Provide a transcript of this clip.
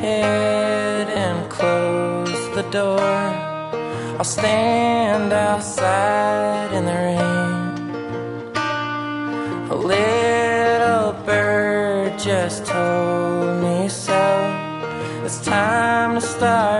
head and close the door. I'll stand outside in the rain. A little bird just told me so. It's time to start